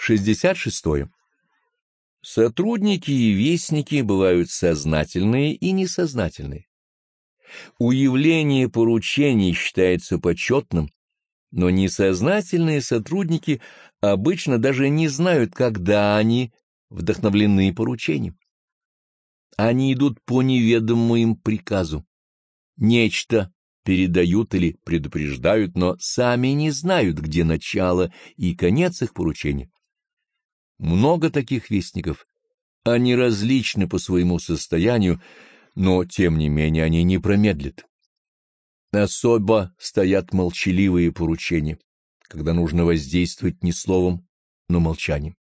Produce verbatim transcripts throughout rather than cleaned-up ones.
шестьдесят шестое. Сотрудники и вестники бывают сознательные и несознательные. Уявление поручений считается почетным, но несознательные сотрудники обычно даже не знают, когда они вдохновлены поручением. Они идут по неведомому им приказу. Нечто передают или предупреждают, но сами не знают, где начало и конец их поручения. Много таких вестников. Они различны по своему состоянию, но, тем не менее, они не промедлят. Особо стоят молчаливые поручения, когда нужно воздействовать не словом, но молчанием.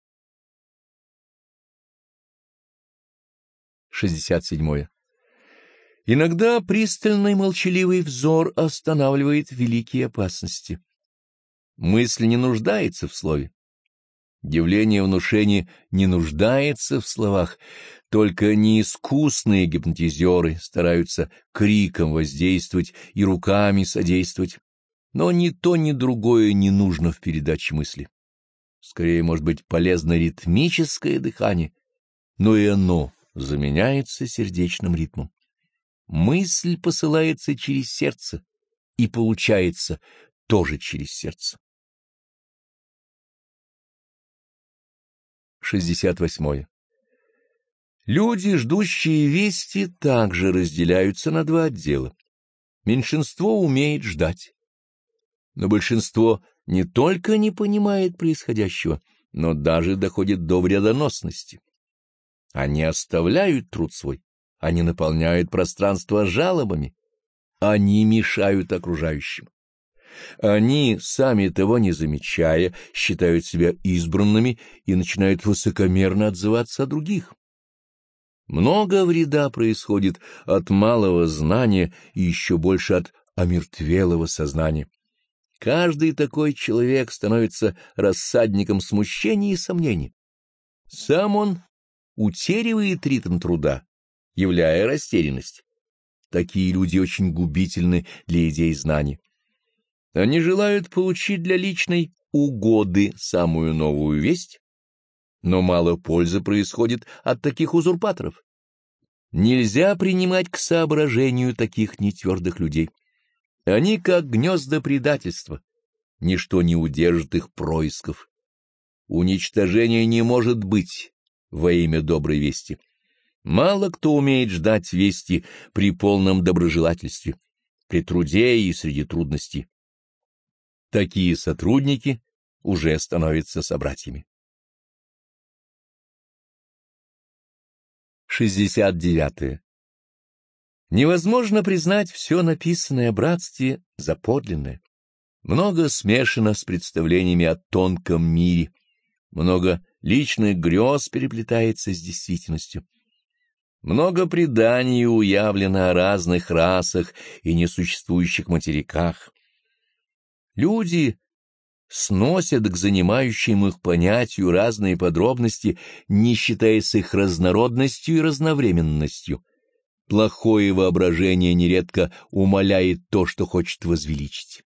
шестьдесят седьмое. Иногда пристальный молчаливый взор останавливает великие опасности. Мысль не нуждается в слове. Явление внушения не нуждается в словах, только неискусные гипнотизеры стараются криком воздействовать и руками содействовать, но ни то, ни другое не нужно в передаче мысли. Скорее, может быть, полезно ритмическое дыхание, но и оно заменяется сердечным ритмом. Мысль посылается через сердце и получается тоже через сердце. шестьдесят восьмое. Люди, ждущие вести, также разделяются на два отдела. Меньшинство умеет ждать, но большинство не только не понимает происходящего, но даже доходит до вредоносности. Они оставляют труд свой, они наполняют пространство жалобами, они мешают окружающим. Они, сами того не замечая, считают себя избранными и начинают высокомерно отзываться о других. Много вреда происходит от малого знания и еще больше от омертвелого сознания. Каждый такой человек становится рассадником смущений и сомнений. Сам он утеривает ритм труда, являя растерянность. Такие люди очень губительны для идей знаний. Они желают получить для личной угоды самую новую весть, но мало пользы происходит от таких узурпаторов. Нельзя принимать к соображению таких нетвердых людей. Они как гнезда предательства, ничто не удержит их происков. Уничтожение не может быть во имя доброй вести. Мало кто умеет ждать вести при полном доброжелательстве, при труде и среди трудностей. Такие сотрудники уже становятся собратьями. шестьдесят девятое. Невозможно признать все написанное о братстве за подлинное. Много смешано с представлениями о тонком мире, много личных грез переплетается с действительностью. Много преданий уявлено о разных расах и несуществующих материках. Люди сносят к занимающим их понятию разные подробности, не считаясь их разнородностью и разновременностью. Плохое воображение нередко умаляет то, что хочет возвеличить.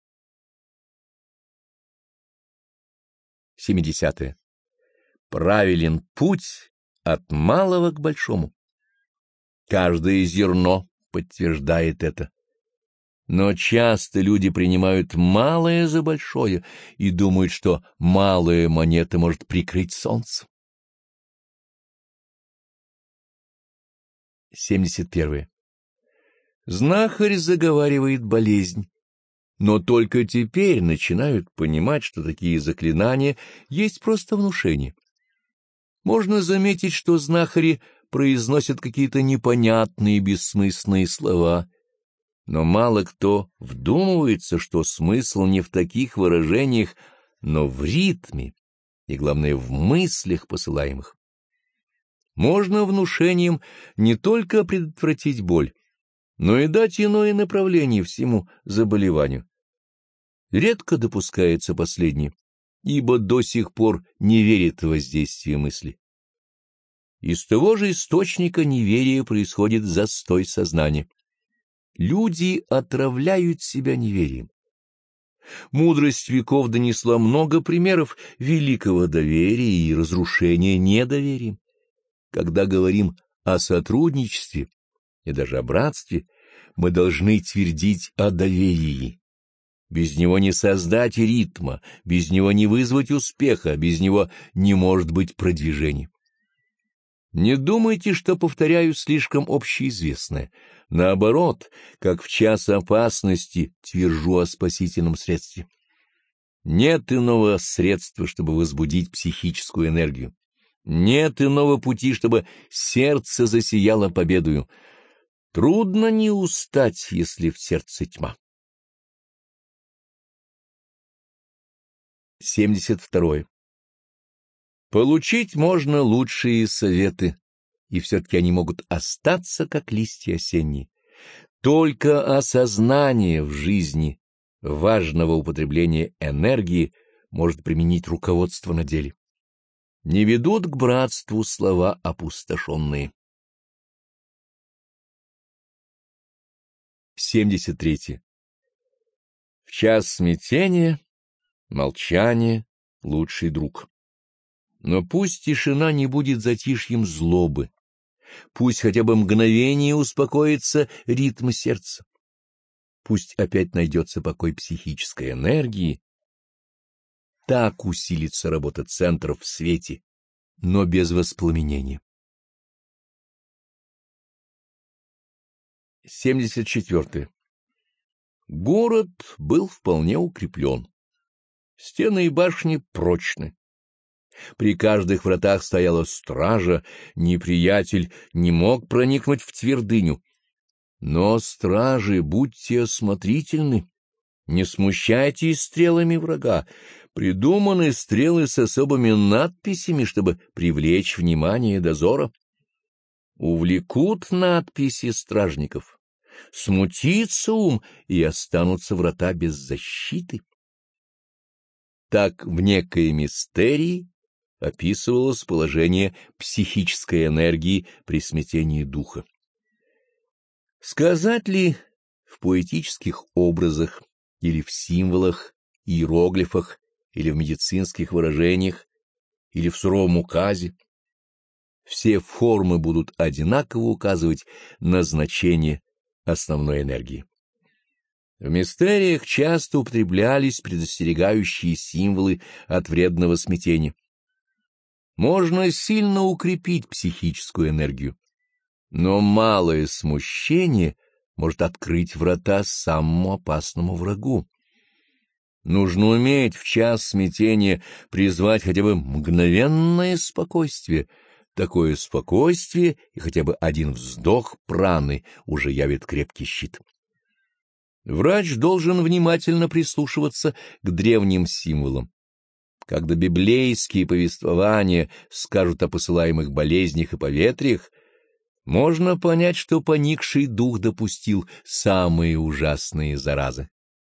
семидесятое. Правилен путь от малого к большому. Каждое зерно подтверждает это. Но часто люди принимают малое за большое и думают, что малая монета может прикрыть солнце. семьдесят первое. Знахарь заговаривает болезнь, но только теперь начинают понимать, что такие заклинания есть просто внушение. Можно заметить, что знахари произносят какие-то непонятные бессмысленные слова, но мало кто вдумывается, что смысл не в таких выражениях, но в ритме и, главное, в мыслях посылаемых. Можно внушением не только предотвратить боль, но и дать иное направление всему заболеванию. Редко допускается последнее, ибо до сих пор не верит в воздействие мысли. Из того же источника неверия происходит застой сознания. Люди отравляют себя неверием. Мудрость веков донесла много примеров великого доверия и разрушения недоверием. Когда говорим о сотрудничестве и даже о братстве, мы должны твердить о доверии. Без него не создать ритма, без него не вызвать успеха, без него не может быть продвижения. Не думайте, что повторяю слишком общеизвестное. Наоборот, как в час опасности твержу о спасительном средстве. Нет иного средства, чтобы возбудить психическую энергию. Нет иного пути, чтобы сердце засияло победою. Трудно не устать, если в сердце тьма. семьдесят второе. Получить можно лучшие советы, и все-таки они могут остаться, как листья осенние. Только осознание в жизни важного употребления энергии может применить руководство на деле. Не ведут к братству слова опустошенные. семьдесят третье. В час смятения молчание — лучший друг. Но пусть тишина не будет затишьем злобы, пусть хотя бы мгновение успокоится ритм сердца, пусть опять найдется покой психической энергии, так усилится работа центров в свете, но без воспламенения. семьдесят четвёртое. Город был вполне укреплен. Стены и башни прочны. При каждых вратах стояла стража, неприятель не мог проникнуть в твердыню. Но, стражи, будьте осмотрительны, не смущайтесь стрелами врага. Придуманы стрелы с особыми надписями, чтобы привлечь внимание дозора. Увлекут надписи стражников, смутится ум, и останутся врата без защиты. Так в некой мистерии описывалось положение психической энергии при смятении духа. Сказать ли в поэтических образах, или в символах, иероглифах, или в медицинских выражениях, или в суровом указе, все формы будут одинаково указывать на значение основной энергии. В мистериях часто употреблялись предостерегающие символы от вредного смятения. Можно сильно укрепить психическую энергию, но малое смущение может открыть врата самому опасному врагу. Нужно уметь в час смятения призвать хотя бы мгновенное спокойствие. Такое спокойствие и хотя бы один вздох праны уже явит крепкий щит. Врач должен внимательно прислушиваться к древним символам. Когда библейские повествования скажут о посылаемых болезнях и поветриях, можно понять, что поникший дух допустил самые ужасные заразы.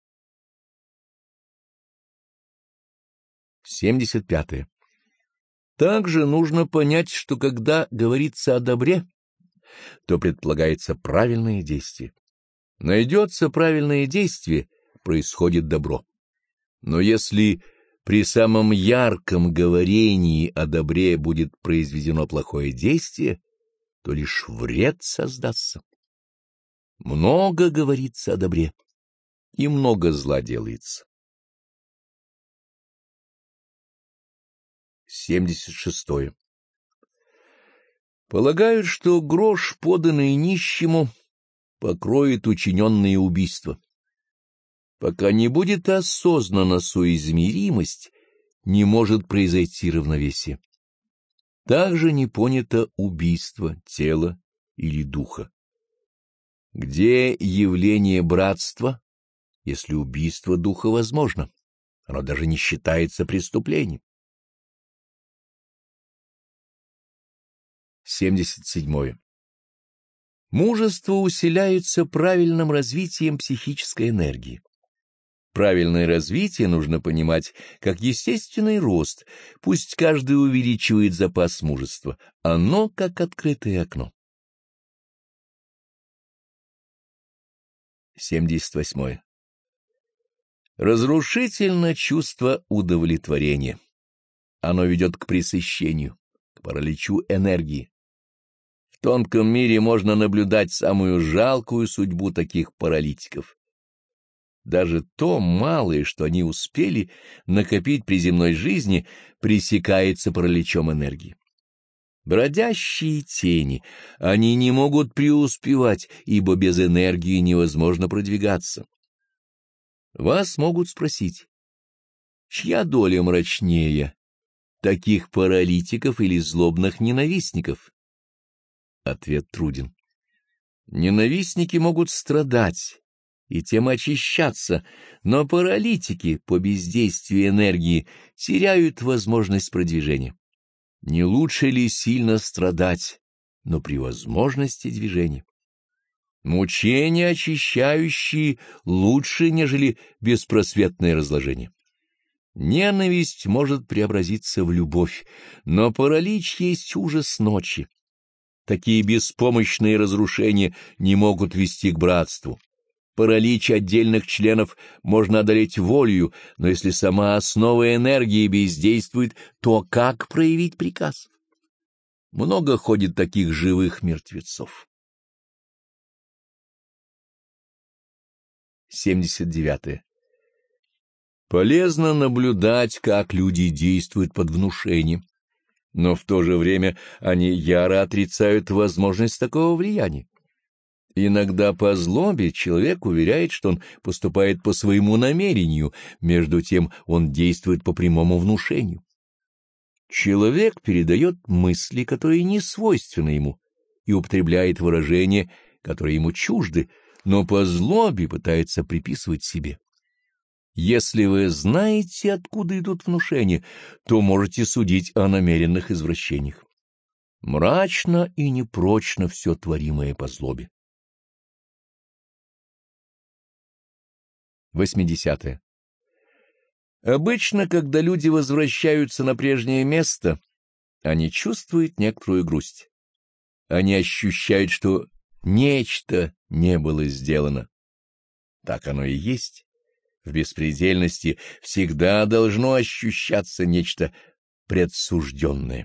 семьдесят пятое. Также нужно понять, что когда говорится о добре, то предполагается правильное действие. Найдется правильное действие, происходит добро. Но если при самом ярком говорении о добре будет произведено плохое действие, то лишь вред создастся. Много говорится о добре, и много зла делается. семьдесят шестое. Полагают, что грош, поданный нищему, покроет учиненные убийства. Пока не будет осознана соизмеримость, не может произойти равновесие. Также не понято убийство тела или духа. Где явление братства, если убийство духа возможно? Оно даже не считается преступлением. семьдесят седьмое. Мужество усиляется правильным развитием психической энергии. Правильное развитие нужно понимать как естественный рост, пусть каждый увеличивает запас мужества, оно как открытое окно. семьдесят восьмое. Разрушительно чувство удовлетворения. Оно ведет к пресыщению, к параличу энергии. В тонком мире можно наблюдать самую жалкую судьбу таких паралитиков. Даже то малое, что они успели накопить при земной жизни, пресекается параличом энергии. Бродящие тени, они не могут преуспевать, ибо без энергии невозможно продвигаться. Вас могут спросить, чья доля мрачнее, таких паралитиков или злобных ненавистников? Ответ труден. Ненавистники могут страдать и тем очищаться, но паралитики по бездействию энергии теряют возможность продвижения. Не лучше ли сильно страдать, но при возможности движения? Мучения очищающие лучше, нежели беспросветное разложение. Ненависть может преобразиться в любовь, но паралич есть ужас ночи. Такие беспомощные разрушения не могут вести к братству. Паралич отдельных членов можно одолеть волею, но если сама основа энергии бездействует, то как проявить приказ? Много ходит таких живых мертвецов. семьдесят девятое. Полезно наблюдать, как люди действуют под внушением, но в то же время они яро отрицают возможность такого влияния. Иногда по злобе человек уверяет, что он поступает по своему намерению, между тем он действует по прямому внушению. Человек передает мысли, которые не свойственны ему, и употребляет выражения, которые ему чужды, но по злобе пытается приписывать себе. Если вы знаете, откуда идут внушения, то можете судить о намеренных извращениях. Мрачно и непрочно все творимое по злобе. восьмидесятое. Обычно, когда люди возвращаются на прежнее место, они чувствуют некоторую грусть. Они ощущают, что нечто не было сделано. Так оно и есть. В беспредельности всегда должно ощущаться нечто предсужденное.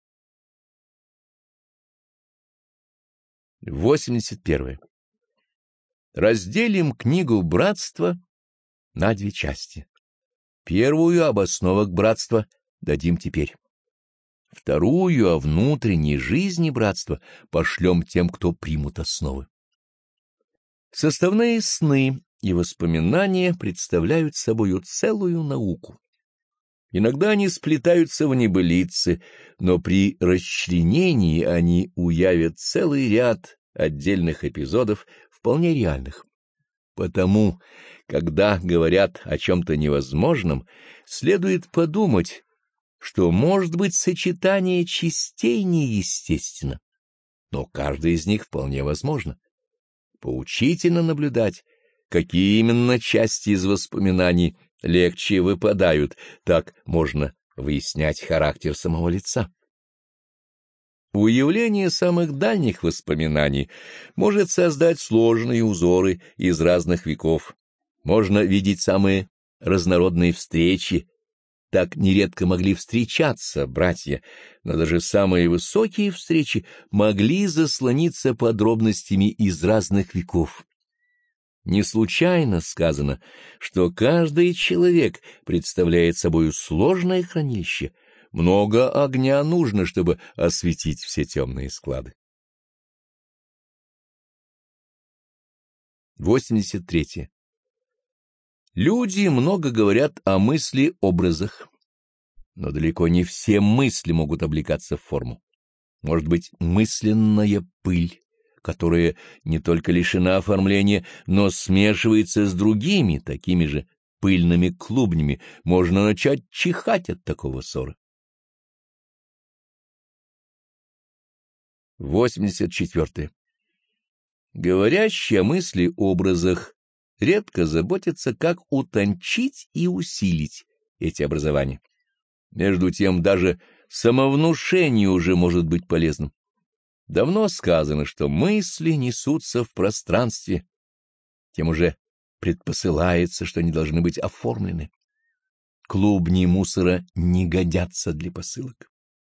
восемьдесят первое. Разделим книгу «Братства» на две части. Первую об основах братства дадим теперь. Вторую о внутренней жизни братства пошлем тем, кто примут основы. Составные сны и воспоминания представляют собою целую науку. Иногда они сплетаются в небылицы, но при расчленении они уявят целый ряд отдельных эпизодов, вполне реальных. Потому, когда говорят о чем-то невозможном, следует подумать, что может быть сочетание частей неестественно, но каждая из них вполне возможно. Поучительно наблюдать, какие именно части из воспоминаний легче выпадают, так можно выяснять характер самого лица. Уявление самых дальних воспоминаний может создать сложные узоры из разных веков. Можно видеть самые разнородные встречи. Так нередко могли встречаться братья, но даже самые высокие встречи могли заслониться подробностями из разных веков. Не случайно сказано, что каждый человек представляет собой сложное хранилище. Много огня нужно, чтобы осветить все темные склады. восемьдесят третье. Люди много говорят о мысли-образах, но далеко не все мысли могут облекаться в форму. Может быть, мысленная пыль, которая не только лишена оформления, но смешивается с другими, такими же пыльными клубнями, можно начать чихать от такого ссора. восемьдесят четвёртое. Говорящие о мысли-образах редко заботятся, как утончить и усилить эти образования. Между тем, даже самовнушение уже может быть полезным. Давно сказано, что мысли несутся в пространстве, тем уже предпосылается, что они должны быть оформлены. Клубни мусора не годятся для посылок.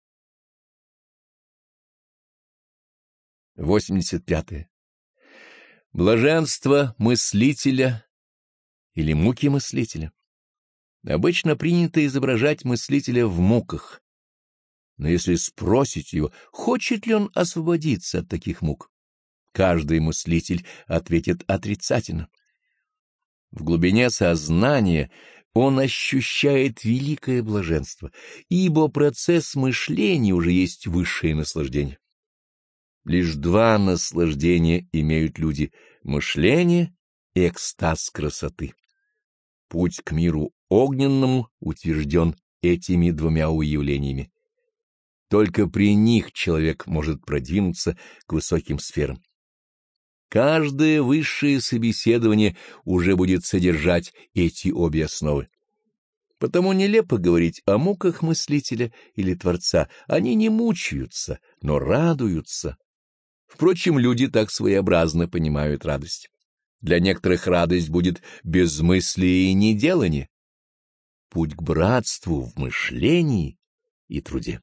восемьдесят пятое. Блаженство мыслителя или муки мыслителя. Обычно принято изображать мыслителя в муках, но если спросить его, хочет ли он освободиться от таких мук, каждый мыслитель ответит отрицательно. В глубине сознания он ощущает великое блаженство, ибо процесс мышления уже есть высшее наслаждение. Лишь два наслаждения имеют люди — мышление и экстаз красоты. Путь к миру огненному утвержден этими двумя уявлениями. Только при них человек может продвинуться к высоким сферам. Каждое высшее собеседование уже будет содержать эти обе основы. Потому нелепо говорить о муках мыслителя или Творца. Они не мучаются, но радуются. Впрочем, люди так своеобразно понимают радость. Для некоторых радость будет безмыслие и неделание. Путь к братству в мышлении и труде.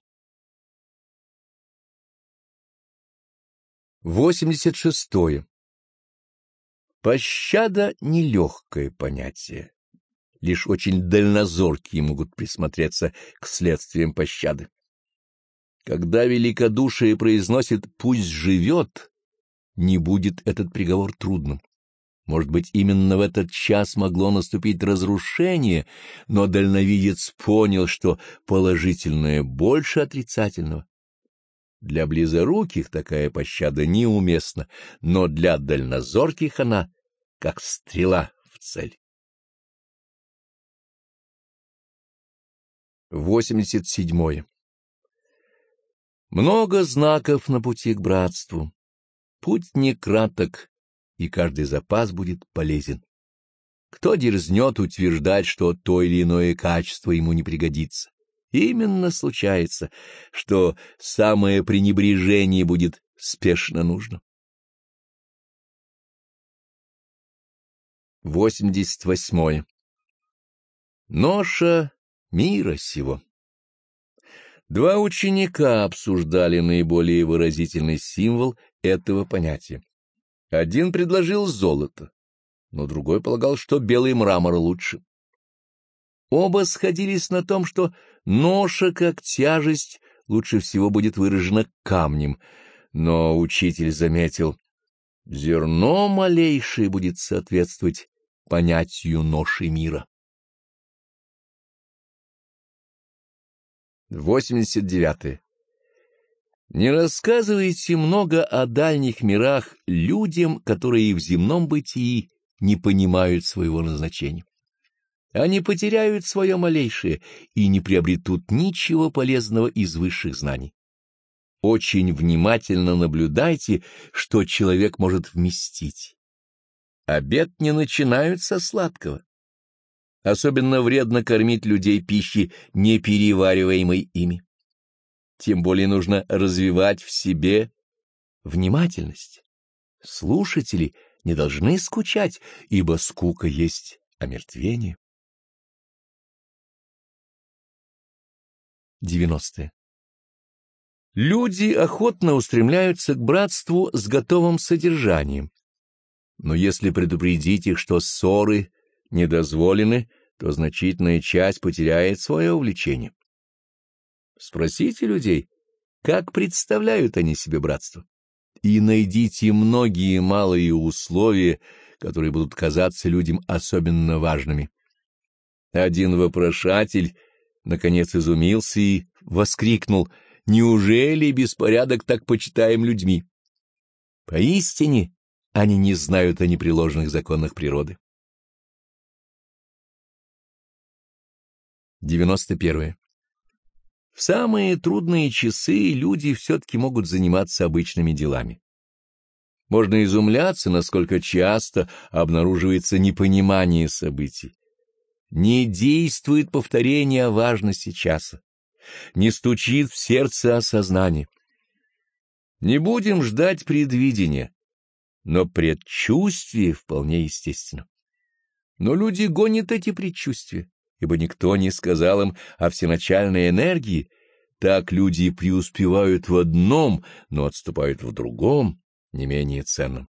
восемьдесят шестое. Пощада — нелегкое понятие. Лишь очень дальнозоркие могут присмотреться к следствиям пощады. Когда великодушие произносит «пусть живет», не будет этот приговор трудным. Может быть, именно в этот час могло наступить разрушение, но дальновидец понял, что положительное больше отрицательного. Для близоруких такая пощада неуместна, но для дальнозорких она как стрела в цель. восемьдесят седьмое. Много знаков на пути к братству. Путь не краток, и каждый запас будет полезен. Кто дерзнет утверждать, что то или иное качество ему не пригодится? Именно случается, что самое пренебрежение будет спешно нужно. восемьдесят восьмое. Ноша мира сего. Два ученика обсуждали наиболее выразительный символ этого понятия. Один предложил золото, но другой полагал, что белый мрамор лучше. Оба сходились на том, что ноша как тяжесть лучше всего будет выражена камнем, но учитель заметил, зерно малейшее будет соответствовать понятию ноши мира. восемьдесят девятое. Не рассказывайте много о дальних мирах людям, которые в земном бытии не понимают своего назначения. Они потеряют свое малейшее и не приобретут ничего полезного из высших знаний. Очень внимательно наблюдайте, что человек может вместить. Обед не начинают со сладкого. Особенно вредно кормить людей пищей, не перевариваемой ими. Тем более нужно развивать в себе внимательность. Слушатели не должны скучать, ибо скука есть омертвение. девяностое. Люди охотно устремляются к братству с готовым содержанием. Но если предупредить их, что ссоры недозволены, то значительная часть потеряет свое увлечение. Спросите людей, как представляют они себе братство, и найдите многие малые условия, которые будут казаться людям особенно важными. Один вопрошатель наконец изумился и воскликнул: «Неужели беспорядок так почитаем людьми?» Поистине, они не знают о непреложных законах природы. девяносто первое. В самые трудные часы люди все-таки могут заниматься обычными делами. Можно изумляться, насколько часто обнаруживается непонимание событий. Не действует повторение о важности часа, не стучит в сердце осознание. Не будем ждать предвидения, но предчувствие вполне естественно. Но люди гонят эти предчувствия, ибо никто не сказал им о всеначальной энергии. Так люди преуспевают в одном, но отступают в другом, не менее ценном.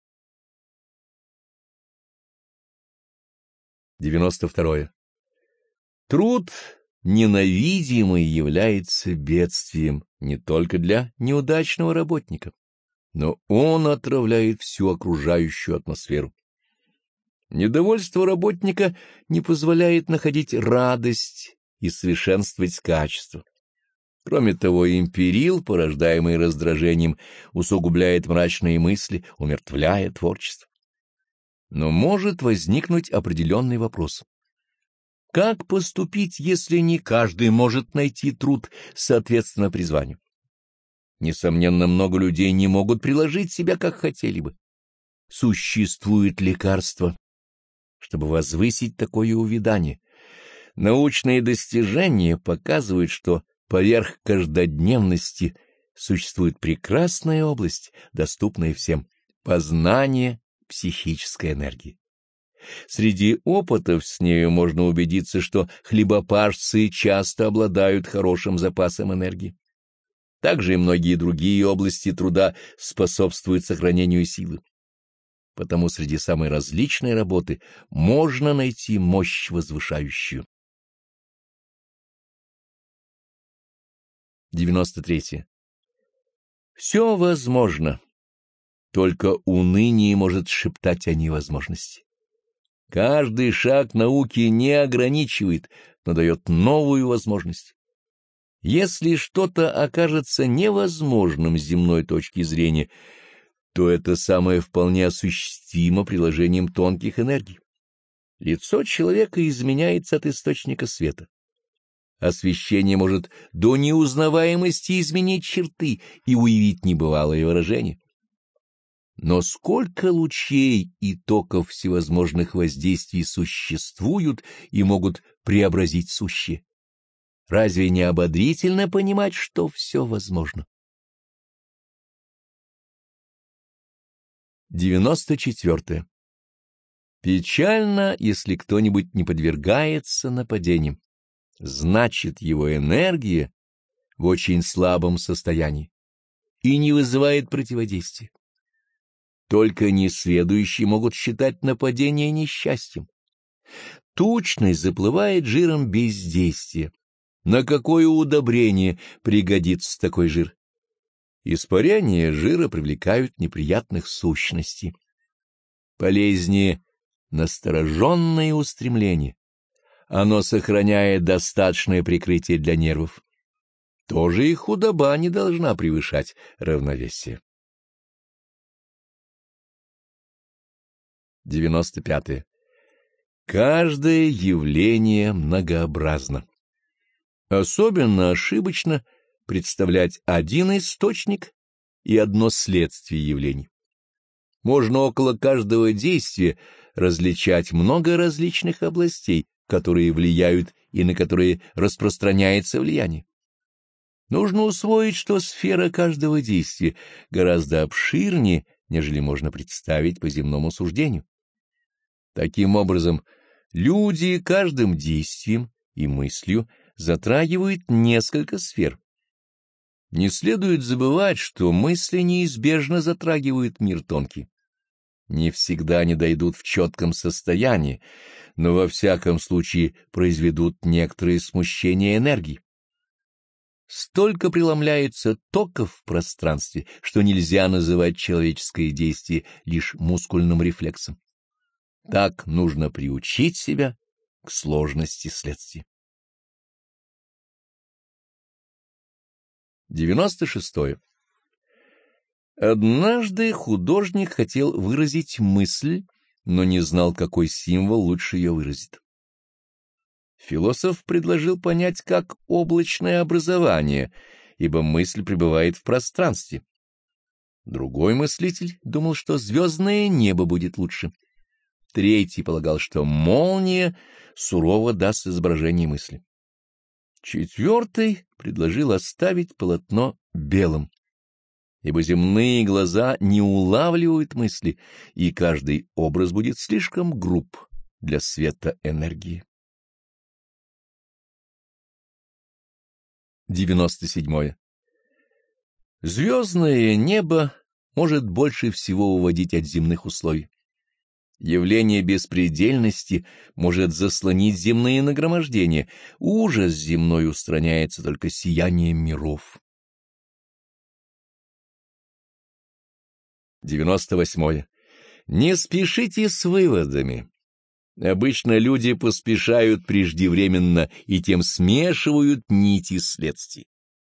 девяносто второе. Труд ненавидимый является бедствием не только для неудачного работника, но он отравляет всю окружающую атмосферу. Недовольство работника не позволяет находить радость и совершенствовать качество. Кроме того, империл, порождаемый раздражением, усугубляет мрачные мысли, умертвляя творчество. Но может возникнуть определенный вопрос. Как поступить, если не каждый может найти труд соответственно призванию? Несомненно, много людей не могут приложить себя, как хотели бы. Существует лекарство, чтобы возвысить такое увядание. Научные достижения показывают, что поверх каждодневности существует прекрасная область, доступная всем — познание психической энергии. Среди опытов с нею можно убедиться, что хлебопашцы часто обладают хорошим запасом энергии. Также и многие другие области труда способствуют сохранению силы. Потому среди самой различной работы можно найти мощь возвышающую. девяносто третье. Все возможно, только уныние может шептать о невозможности. Каждый шаг науки не ограничивает, но дает новую возможность. Если что-то окажется невозможным с земной точки зрения, то это самое вполне осуществимо приложением тонких энергий. Лицо человека изменяется от источника света. Освещение может до неузнаваемости изменить черты и уявить небывалое выражение. Но сколько лучей и токов всевозможных воздействий существуют и могут преобразить сущее? Разве не ободрительно понимать, что все возможно? девяносто четвёртое. Печально, если кто-нибудь не подвергается нападениям. Значит, его энергия в очень слабом состоянии и не вызывает противодействия. Только несведущие могут считать нападение несчастьем. Тучность заплывает жиром бездействия. На какое удобрение пригодится такой жир? Испарения жира привлекают неприятных сущностей. Полезнее настороженное устремление. Оно сохраняет достаточное прикрытие для нервов. Тоже и худоба не должна превышать равновесие. девяносто пятое. Каждое явление многообразно. Особенно ошибочно представлять один источник и одно следствие явлений. Можно около каждого действия различать много различных областей, которые влияют и на которые распространяется влияние. Нужно усвоить, что сфера каждого действия гораздо обширнее, нежели можно представить по земному суждению. Таким образом, люди каждым действием и мыслью затрагивают несколько сфер. Не следует забывать, что мысли неизбежно затрагивают мир тонкий. Не всегда они дойдут в четком состоянии, но во всяком случае произведут некоторые смущения энергии. Столько преломляется токов в пространстве, что нельзя называть человеческое действие лишь мускульным рефлексом. Так нужно приучить себя к сложности следствий. девяносто шестое. Однажды художник хотел выразить мысль, но не знал, какой символ лучше ее выразит. Философ предложил понять как облачное образование, ибо мысль пребывает в пространстве. Другой мыслитель думал, что звездное небо будет лучше. Третий полагал, что молния сурово даст изображение мысли. Четвертый предложил оставить полотно белым, ибо земные глаза не улавливают мысли, и каждый образ будет слишком груб для света энергии. девяносто седьмое. Звездное небо может больше всего уводить от земных условий. Явление беспредельности может заслонить земные нагромождения, ужас земной устраняется только сиянием миров. девяносто восьмое. Не спешите с выводами. Обычно люди поспешают преждевременно и тем смешивают нити следствий.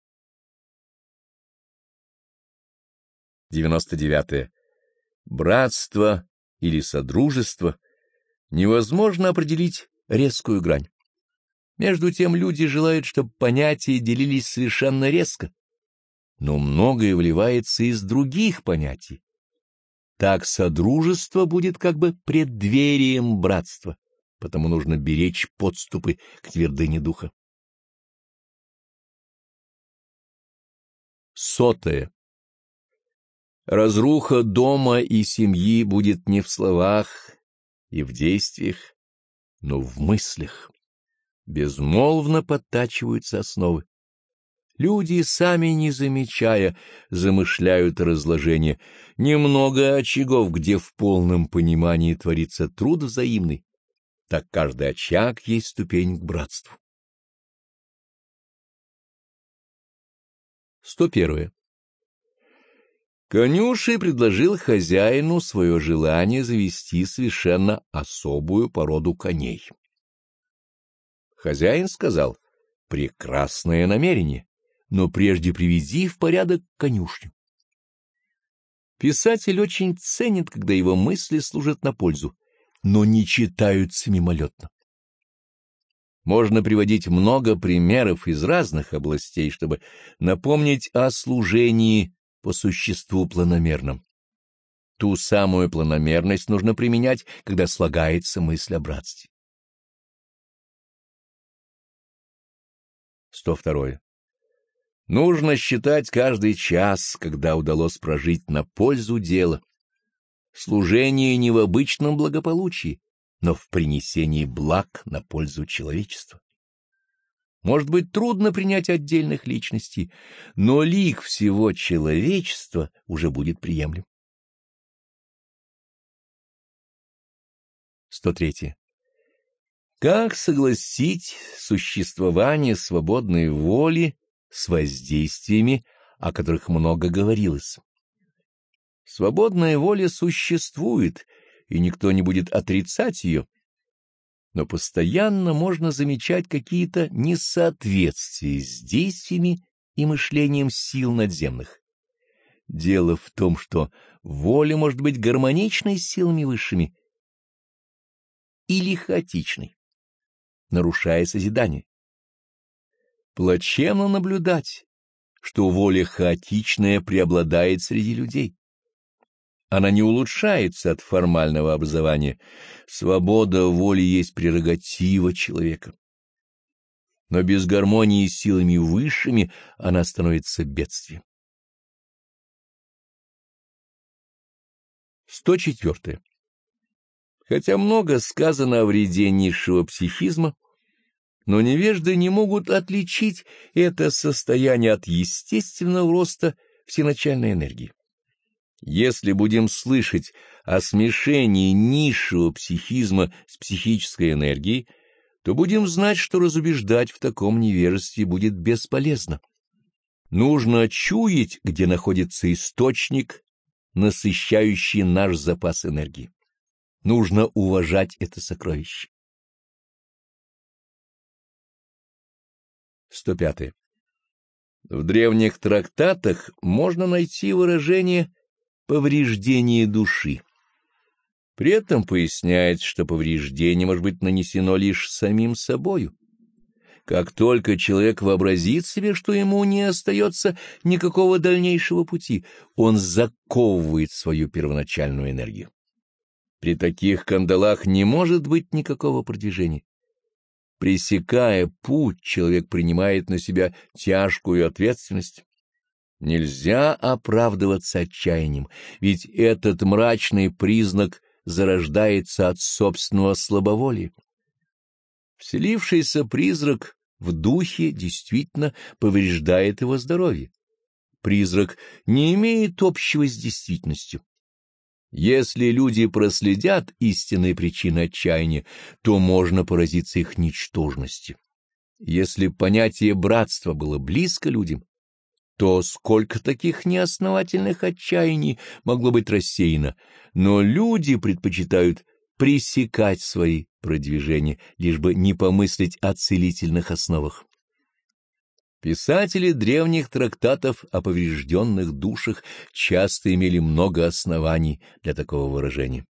девяносто девятое. Братство или содружество невозможно определить резкую грань. Между тем люди желают, чтобы понятия делились совершенно резко, но многое вливается из других понятий. Так содружество будет как бы преддверием братства, потому нужно беречь подступы к твердыне духа. Сотое. Разруха дома и семьи будет не в словах и в действиях, но в мыслях. Безмолвно подтачиваются основы. Люди, сами не замечая, замышляют разложение. Немного очагов, где в полном понимании творится труд взаимный. Так каждый очаг есть ступень к братству. сто первое. Конюший предложил хозяину свое желание завести совершенно особую породу коней. Хозяин сказал: прекрасное намерение, но прежде приведи в порядок конюшню. Писатель очень ценит, когда его мысли служат на пользу, но не читаются мимолетно. Можно приводить много примеров из разных областей, чтобы напомнить о служении по существу планомерном. Ту самую планомерность нужно применять, когда слагается мысль о братстве. сто второе. Нужно считать каждый час, когда удалось прожить на пользу дела. Служение не в обычном благополучии, но в принесении благ на пользу человечества. Может быть, трудно принять отдельных личностей, но лик всего человечества уже будет приемлем. сто третье. Как согласить существование свободной воли с воздействиями, о которых много говорилось? Свободная воля существует, и никто не будет отрицать ее, но постоянно можно замечать какие-то несоответствия с действиями и мышлением сил надземных. Дело в том, что воля может быть гармоничной с силами высшими или хаотичной, нарушая созидание. Плачевно наблюдать, что воля хаотичная преобладает среди людей. Она не улучшается от формального образования. Свобода воли есть прерогатива человека. Но без гармонии с силами высшими она становится бедствием. сто четвёртое. Хотя много сказано о вреде низшего психизма, но невежды не могут отличить это состояние от естественного роста всеначальной энергии. Если будем слышать о смешении низшего психизма с психической энергией, то будем знать, что разубеждать в таком невежестве будет бесполезно. Нужно чуять, где находится источник, насыщающий наш запас энергии. Нужно уважать это сокровище. сто пятое. В древних трактатах можно найти выражение «повреждение души». При этом поясняется, что повреждение может быть нанесено лишь самим собою. Как только человек вообразит себе, что ему не остается никакого дальнейшего пути, он заковывает свою первоначальную энергию. При таких кандалах не может быть никакого продвижения. Пресекая путь, человек принимает на себя тяжкую ответственность. Нельзя оправдываться отчаянием, ведь этот мрачный признак зарождается от собственного слабоволия. Вселившийся призрак в духе действительно повреждает его здоровье. Призрак не имеет общего с действительностью. Если люди проследят истинные причины отчаяния, то можно поразиться их ничтожности. Если понятие братства было близко людям, то сколько таких неосновательных отчаяний могло быть рассеяно, но люди предпочитают пресекать свои продвижения, лишь бы не помыслить о целительных основах. Писатели древних трактатов о поврежденных душах часто имели много оснований для такого выражения.